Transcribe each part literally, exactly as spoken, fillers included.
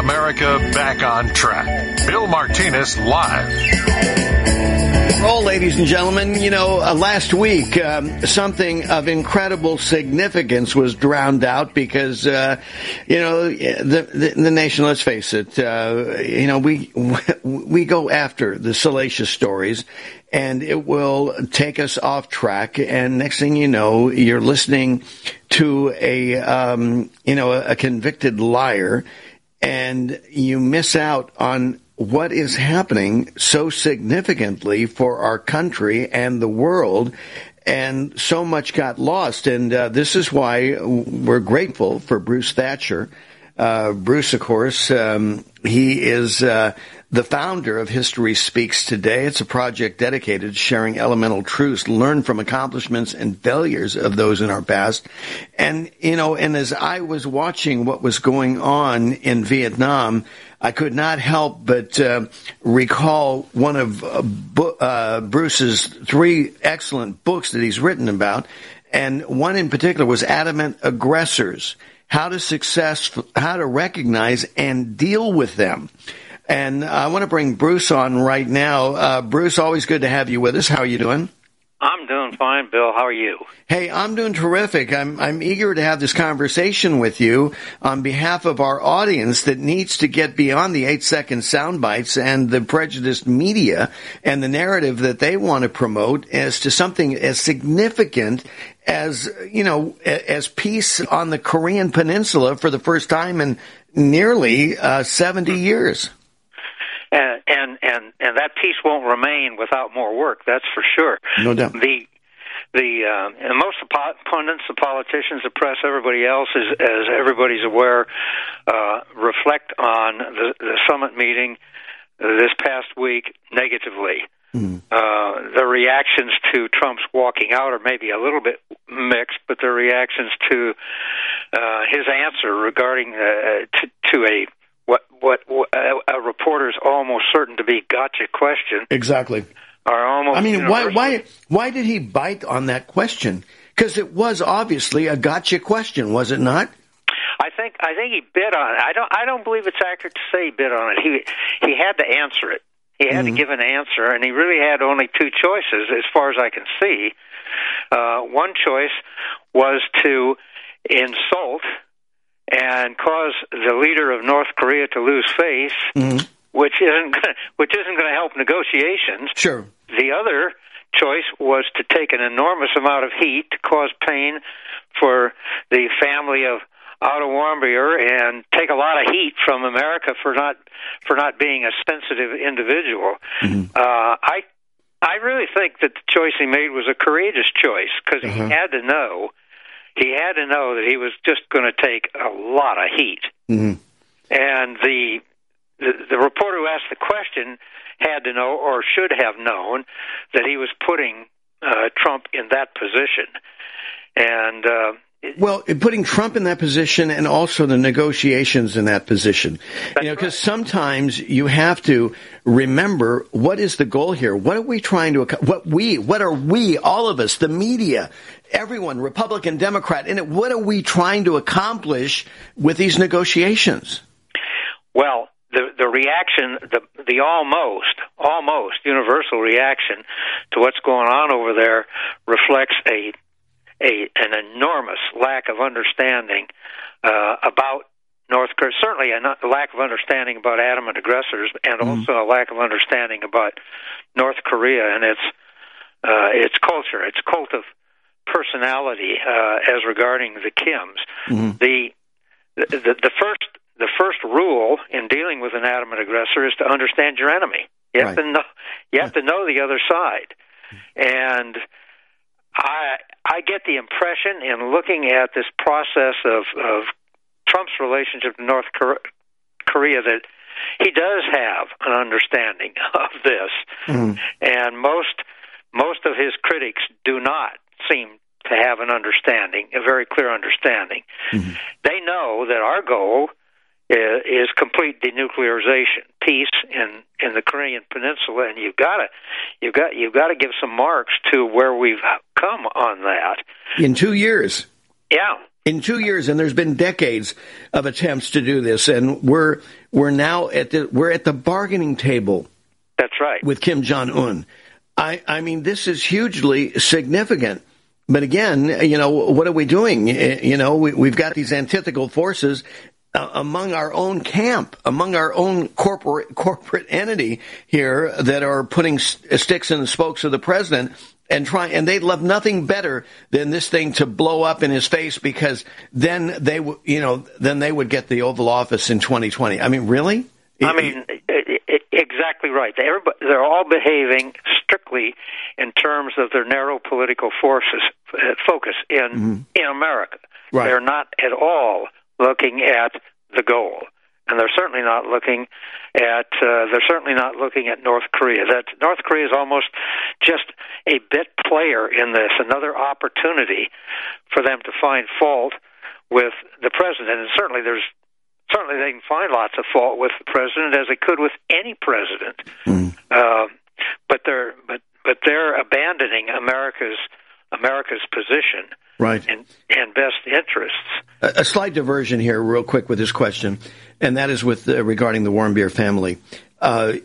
America back on track. Bill Martinez live. Well, ladies and gentlemen, you know, uh, last week, um, something of incredible significance was drowned out because, uh, you know, the, the, the nation, let's face it, uh, you know, we, we go after the salacious stories and it will take us off track. And next thing you know, you're listening to a, um, you know, a, a convicted liar and you miss out on what is happening so significantly for our country and the world, and so much got lost. And uh, this is why we're grateful for Bruce Thatcher. Uh, Bruce, of course, um, he is uh, the founder of History Speaks Today. It's a project dedicated to sharing elemental truths learned from accomplishments and failures of those in our past. And, you know, and as I was watching what was going on in Vietnam, I could not help but uh, recall one of uh, bu- uh, Bruce's three excellent books that he's written about, and one in particular was Adamant Aggressors: How to Success, How to Recognize and Deal with Them. And I want to bring Bruce on right now. Uh, Bruce, always good to have you with us. How are you doing? I'm doing fine, Bill. How are you? Hey, I'm doing terrific. I'm I'm eager to have this conversation with you on behalf of our audience that needs to get beyond the eight-second sound bites and the prejudiced media and the narrative that they want to promote as to something as significant as, you know, as peace on the Korean Peninsula for the first time in nearly uh, seventy years. And, and and and that peace won't remain without more work. That's for sure. No doubt. The the uh, and most of the pundits, the politicians, the press, everybody else, is, as everybody's aware, uh, reflect on the, the summit meeting this past week negatively. Mm. Uh, the reactions to Trump's walking out are maybe a little bit mixed, but the reactions to uh, his answer regarding uh, to, to a What what a reporter's almost certain to be gotcha question. Exactly. Are almost. I mean, universal. why why why did he bite on that question? Because it was obviously a gotcha question, was it not? I think I think he bid on it. I don't I don't believe it's accurate to say he bid on it. He he had to answer it. He had mm-hmm. to give an answer, and he really had only two choices, as far as I can see. Uh, one choice was to insult and cause the leader of North Korea to lose face, mm-hmm. which isn't gonna, which isn't going to help negotiations. Sure. The other choice was to take an enormous amount of heat to cause pain for the family of Otto Warmbier and take a lot of heat from America for not for not being a sensitive individual. Mm-hmm. Uh, I I really think that the choice he made was a courageous choice because uh-huh. he had to know. He had to know that he was just going to take a lot of heat. Mm-hmm. And the, the the reporter who asked the question had to know, or should have known, that he was putting uh, Trump in that position. And uh, well, putting Trump in that position and also the negotiations in that position. You know, because right. sometimes you have to remember, what is the goal here? What are we trying to, what we, what are we, all of us, the media, everyone, Republican, Democrat, and what are we trying to accomplish with these negotiations? Well, the the reaction, the the almost, almost universal reaction to what's going on over there reflects a a an enormous lack of understanding uh, about North Korea. Certainly a lack of understanding about adamant aggressors, and mm. also a lack of understanding about North Korea and its uh, its culture, its cult of personality uh, as regarding the Kims. Mm-hmm. The, the the first the first rule in dealing with an adamant aggressor is to understand your enemy. You have right. to know you have right. to know the other side. And I I get the impression in looking at this process of, of Trump's relationship to North Korea that he does have an understanding of this, mm-hmm. and most most of his critics do not seem to have an understanding, a very clear understanding. Mm-hmm. They know that our goal is, is complete denuclearization, peace in, in the Korean Peninsula, and you've got to you've got you've got to give some marks to where we've come on that in two years. Yeah, In two years, and there's been decades of attempts to do this, and we're we're now at the we're at the bargaining table. That's right. With Kim Jong-un. I, I mean, this is hugely significant. But again, you know, what are we doing? You know, we, we've got these antithetical forces uh, among our own camp, among our own corporate corporate entity here that are putting st- sticks in the spokes of the president. And try, and they'd love nothing better than this thing to blow up in his face, because then they, w- you know, then they would get the Oval Office in twenty twenty. I mean, really? I mean, it, it, exactly right. They're, they're all behaving strictly in terms of their narrow political forces uh, focus in mm-hmm. in America. Right. They're not at all looking at the goal. And they're certainly not looking at uh, they're certainly not looking at North Korea. That North Korea is almost just a bit player in this, another opportunity for them to find fault with the president. And certainly there's certainly they can find lots of fault with the president, as they could with any president. Mm. Uh, but they're but but they're abandoning America's America's position, right, and and best interests. A, a slight diversion here, real quick, with this question, and that is with uh, regarding the Warmbier family. Uh,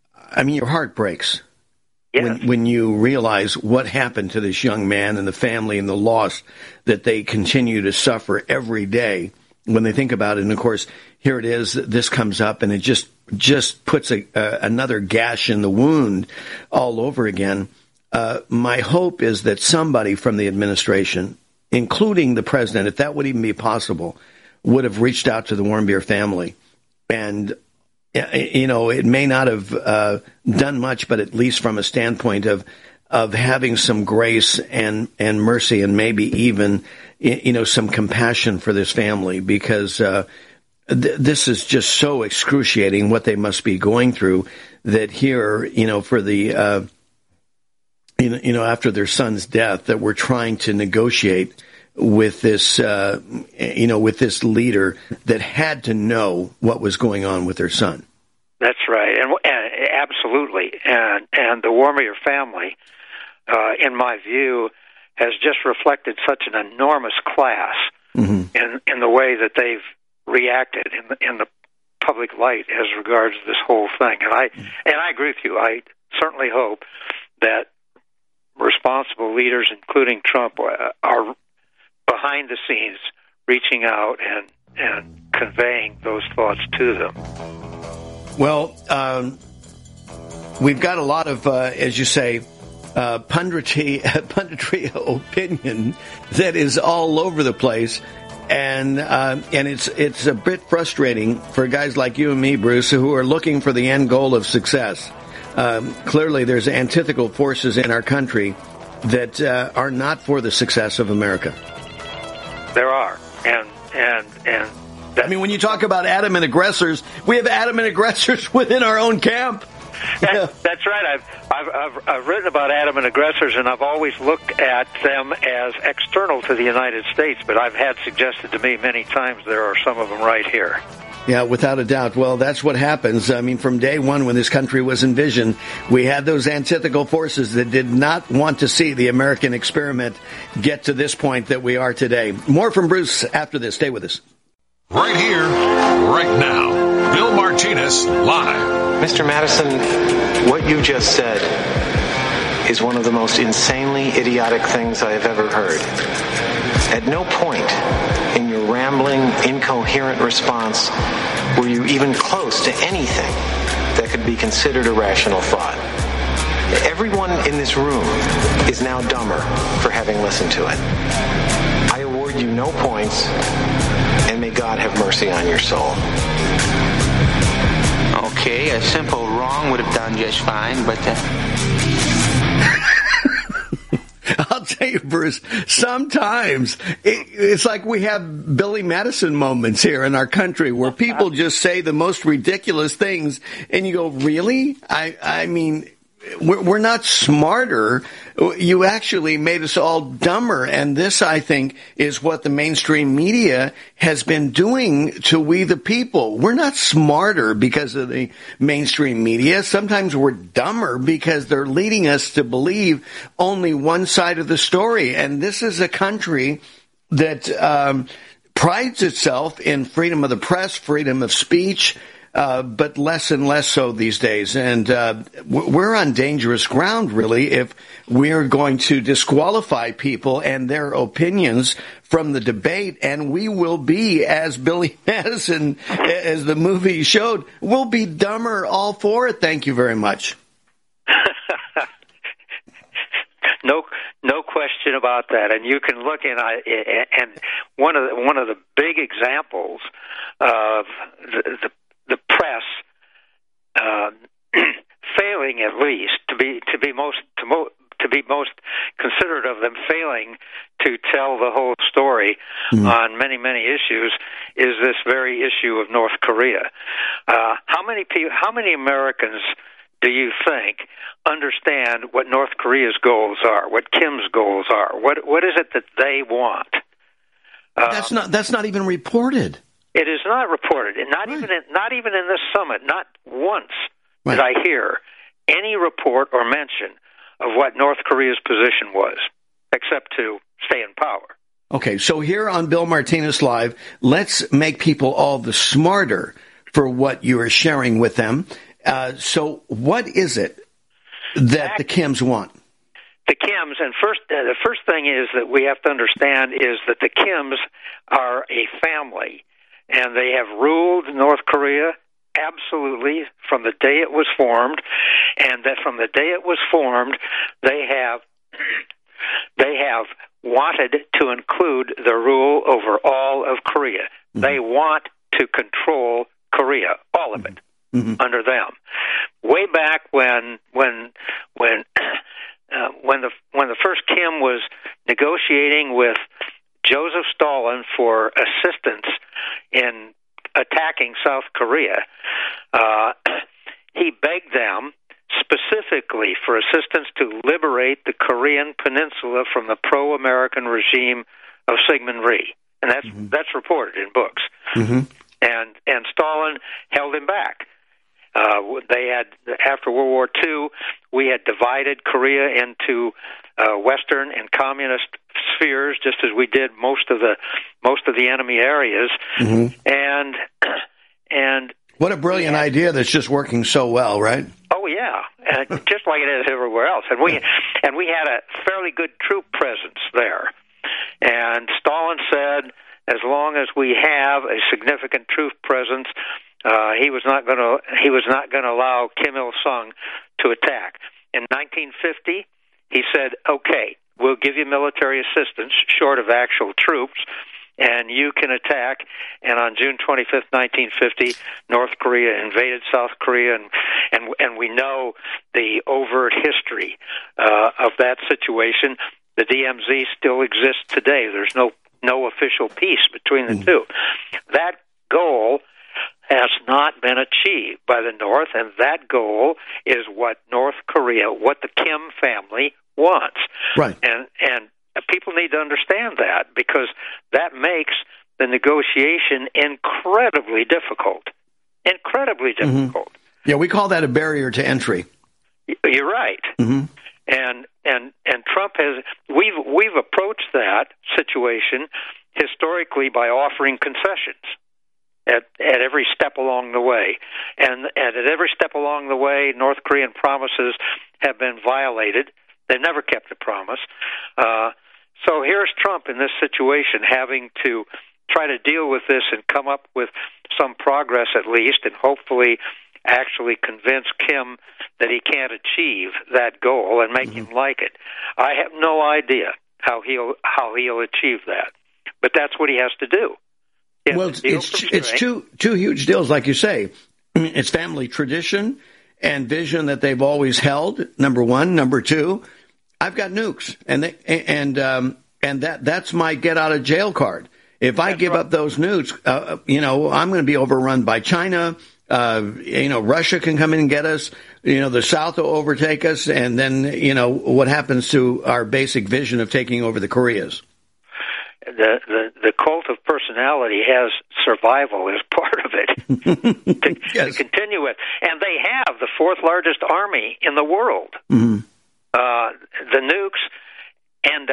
I mean, your heart breaks yes. when when you realize what happened to this young man and the family and the loss that they continue to suffer every day. When they think about it, and of course, here it is. This comes up, and it just just puts a, uh, another gash in the wound all over again. Uh, my hope is that somebody from the administration, including the president, if that would even be possible, would have reached out to the Warmbier family. And, you know, it may not have uh, done much, but at least from a standpoint of of having some grace and, and mercy, and maybe even, you know, some compassion for this family, because uh, th- this is just so excruciating what they must be going through, that here, you know, for the... Uh, You know, after their son's death, that we're trying to negotiate with this, uh, you know, with this leader that had to know what was going on with their son. That's right, and, and absolutely, and and the Warmbier family, uh, in my view, has just reflected such an enormous class mm-hmm. in in the way that they've reacted in the, in the public light as regards this whole thing. And I and I agree with you. I certainly hope that responsible leaders, including Trump, are behind the scenes reaching out and and conveying those thoughts to them. Well, um, we've got a lot of, uh, as you say, uh, punditry, punditry opinion that is all over the place, and uh, and it's it's a bit frustrating for guys like you and me, Bruce, who are looking for the end goal of success. Um, clearly, there's antithetical forces in our country that uh, are not for the success of America. There are, and and and. I mean, when you talk about adamant aggressors, we have adamant aggressors within our own camp. That, that's right. I've, I've I've I've written about adamant aggressors, and I've always looked at them as external to the United States. But I've had suggested to me many times there are some of them right here. Yeah, without a doubt. Well, that's what happens. I mean, from day one when this country was envisioned, we had those antithetical forces that did not want to see the American experiment get to this point that we are today. More from Bruce after this. Stay with us. Right here, right now. Bill Martinez, live. Mister Madison, what you just said is one of the most insanely idiotic things I have ever heard. At no point in your rambling, incoherent response were you even close to anything that could be considered a rational thought. Everyone in this room is now dumber for having listened to it. I award you no points, and may God have mercy on your soul. Okay, a simple wrong would have done just fine, but... Uh... I'll tell you, Bruce, sometimes it, it's like we have Billy Madison moments here in our country where people just say the most ridiculous things, and you go, really? I, I mean... We're, we're not smarter. You actually made us all dumber. And this, I think, is what the mainstream media has been doing to we the people. We're not smarter because of the mainstream media. Sometimes we're dumber because they're leading us to believe only one side of the story. And this is a country that um, prides itself in freedom of the press, freedom of speech, uh, but less and less so these days. And uh, we're on dangerous ground, really, if we're going to disqualify people and their opinions from the debate. And we will be, as Billy Madison, as the movie showed, we'll be dumber all for it. Thank you very much. No, no question about that. And you can look in, and one of the, one of the big examples of the, the, the press uh, failing, at least to be to be most to, mo- to be most considerate of them failing to tell the whole story mm. on many many issues, is this very issue of North Korea. Uh, how many people? How many Americans do you think understand what North Korea's goals are, what Kim's goals are? What what is it that they want? Uh, that's not that's not even reported. It is not reported, and not right. even in, not even in this summit. Not once right. did I hear any report or mention of what North Korea's position was, except to stay in power. Okay, so here on Bill Martinez Live, let's make people all the smarter for what you are sharing with them. Uh, so what is it that the Kims want? The Kims, and first, uh, the first thing is that we have to understand is that the Kims are a family, and they have ruled North Korea absolutely from the day it was formed, and that from the day it was formed, they have they have wanted to include the rule over all of Korea. Mm-hmm. They want to control Korea, all of it. Mm-hmm. Under them, way back when when when uh, when the when the first Kim was negotiating with Joseph Stalin for assistance in attacking South Korea, uh, he begged them specifically for assistance to liberate the Korean Peninsula from the pro-American regime of Syngman Rhee, and that's mm-hmm. that's reported in books. Mm-hmm. And and Stalin held him back. Uh, they had, after World War Two, we had divided Korea into uh, Western and communist spheres, just as we did most of the most of the enemy areas. Mm-hmm. And and what a brilliant had, idea that's just working so well, right? Oh yeah, uh, just like it is everywhere else. And we and we had a fairly good troop presence there. And Stalin said, as long as we have a significant troop presence, Uh, he was not going to. He was not going to allow Kim Il Sung to attack. In nineteen fifty, he said, "Okay, we'll give you military assistance, short of actual troops, and you can attack." And on June twenty-fifth, nineteen fifty, North Korea invaded South Korea, and and and we know the overt history uh, of that situation. The D M Z still exists today. There's no no official peace between the mm. two. That goal has not been achieved by the North, and that goal is what North Korea, what the Kim family wants. Right. And and people need to understand that, because that makes the negotiation incredibly difficult. Incredibly difficult. Mm-hmm. Yeah, we call that a barrier to entry. You're right. Mm-hmm. And and and Trump has we've we've approached that situation historically by offering concessions at at every step along the way, and and at every step along the way, North Korean promises have been violated. They've never kept a promise. Uh, so here's Trump in this situation, having to try to deal with this and come up with some progress at least, and hopefully actually convince Kim that he can't achieve that goal and make mm-hmm. him like it. I have no idea how he'll how he'll achieve that, but that's what he has to do. Well, it's it's, it's two two huge deals, like you say. It's family tradition and vision that they've always held. Number one, number two, I've got nukes, and they, and um, and that that's my get out of jail card. If I give right. up those nukes, uh, you know, I'm going to be overrun by China. Uh, you know, Russia can come in and get us. You know, the South will overtake us, and then you know what happens to our basic vision of taking over the Koreas. The, the the cult of personality has survival as part of it to, yes. to continue with, and they have the fourth largest army in the world. Mm-hmm. Uh, the nukes end up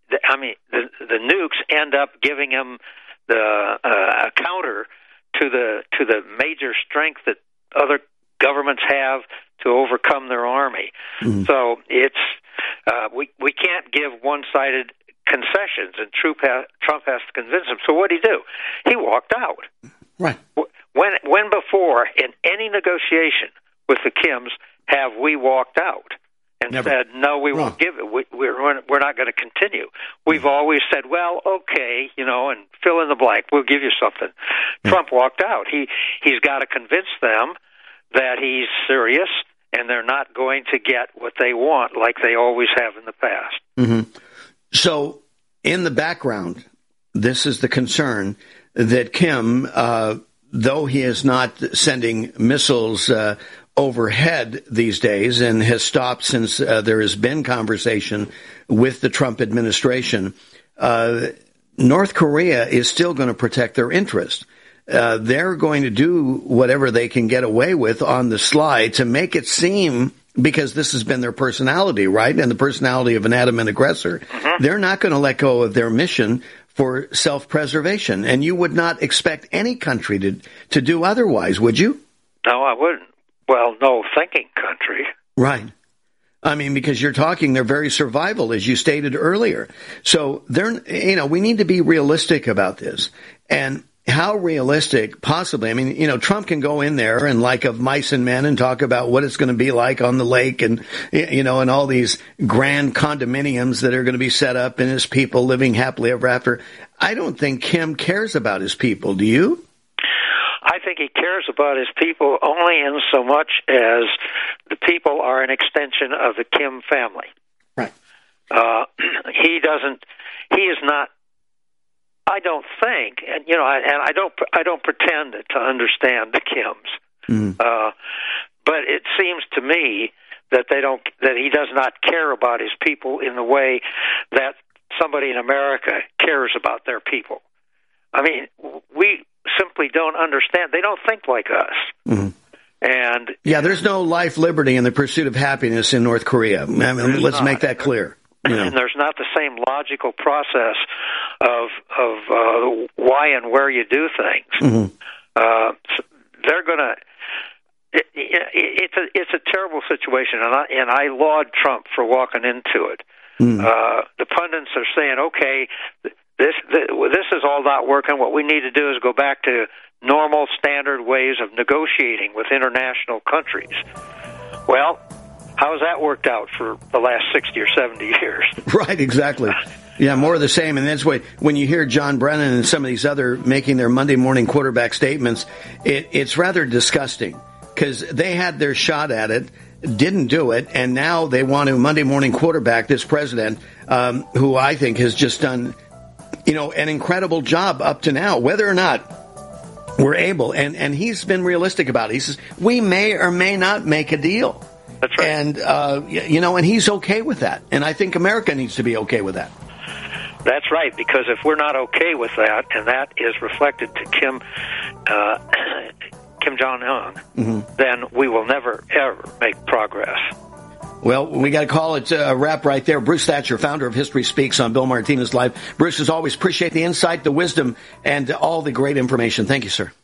I mean, the, the nukes end up giving him the uh, a counter to the to the major strength that other governments have to overcome their army. Mm-hmm. So it's uh, we we can't give one-sided concessions, and Trump has, Trump has to convince him. So what did he do? He walked out. Right. When when before in any negotiation with the Kims have we walked out and Never. said no, we Wrong. won't give it. We, we're we're not going to continue. We've mm-hmm. always said, well, okay, you know, and fill in the blank. We'll give you something. Mm-hmm. Trump walked out. He he's got to convince them that he's serious, and they're not going to get what they want like they always have in the past. Mm-hmm. So, in the background, this is the concern that Kim, uh, though he is not sending missiles uh, overhead these days and has stopped since uh, there has been conversation with the Trump administration, uh, North Korea is still going to protect their interest. Uh, they're going to do whatever they can get away with on the sly to make it seem, because this has been their personality, right? And the personality of an adamant aggressor. Mm-hmm. They're not going to let go of their mission for self-preservation. And you would not expect any country to, to do otherwise, would you? No, I wouldn't. Well, no thinking country. Right. I mean, because you're talking their very survival, as you stated earlier. So they're, you know, we need to be realistic about this. And how realistic, possibly? I mean, you know, Trump can go in there and like of mice and men and talk about what it's going to be like on the lake and, you know, and all these grand condominiums that are going to be set up and his people living happily ever after. I don't think Kim cares about his people. Do you? I think he cares about his people only in so much as the people are an extension of the Kim family. Right. Uh, he doesn't, he is not, I don't think, and you know, and I don't, I don't pretend to understand the Kims, mm. uh, but it seems to me that they don't, that he does not care about his people in the way that somebody in America cares about their people. I mean, we simply don't understand. They don't think like us. Mm. And yeah, there's no life, liberty, and the pursuit of happiness in North Korea. I mean, let's not. make that clear. You know. And there's not the same logical process of of uh, why and where you do things. Mm-hmm. Uh, so they're going to. It, it, it's a it's a terrible situation, and I and I laud Trump for walking into it. Mm. Uh, the pundits are saying, okay, this this is all not working. What we need to do is go back to normal, standard ways of negotiating with international countries. Well, how's that worked out for the last sixty or seventy years? Right, exactly. Yeah, more of the same. And that's why when you hear John Brennan and some of these other making their Monday morning quarterback statements, it, it's rather disgusting because they had their shot at it, didn't do it, and now they want to Monday morning quarterback this president, um, who I think has just done, you know, an incredible job up to now, whether or not we're able. And, and he's been realistic about it. He says, we may or may not make a deal. That's right. And, uh, you know, and he's okay with that. And I think America needs to be okay with that. That's right, because if we're not okay with that, and that is reflected to Kim uh, Kim Jong-un, mm-hmm. then we will never, ever make progress. Well, we got to call it a wrap right there. Bruce Thatcher, founder of History Speaks on Bill Martinez Live. Bruce, as always, appreciate the insight, the wisdom, and all the great information. Thank you, sir.